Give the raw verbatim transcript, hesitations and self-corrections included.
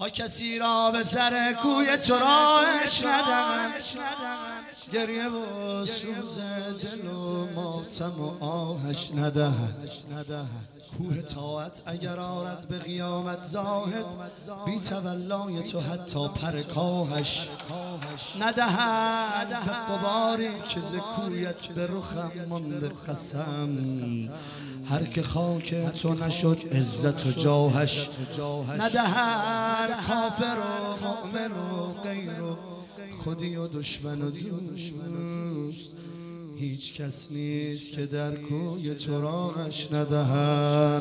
ها کسی را به سر کوی تو راهش ندهد، گریه و سوز دل و ماتم و آهش ندهد. کوه طاعت اگر آرد به قیامت زاهد، بی تولای تو حتی پر کاهش ندهد. به غباری که ز کویت به رخم مانده قسم، هر که خاک تو نشد عزت و جاهش ندهد. کافر و مؤمن و غیر و خودی و دشمن و دوست، هیچ کس نیست که در کوی تو راهش ندهد.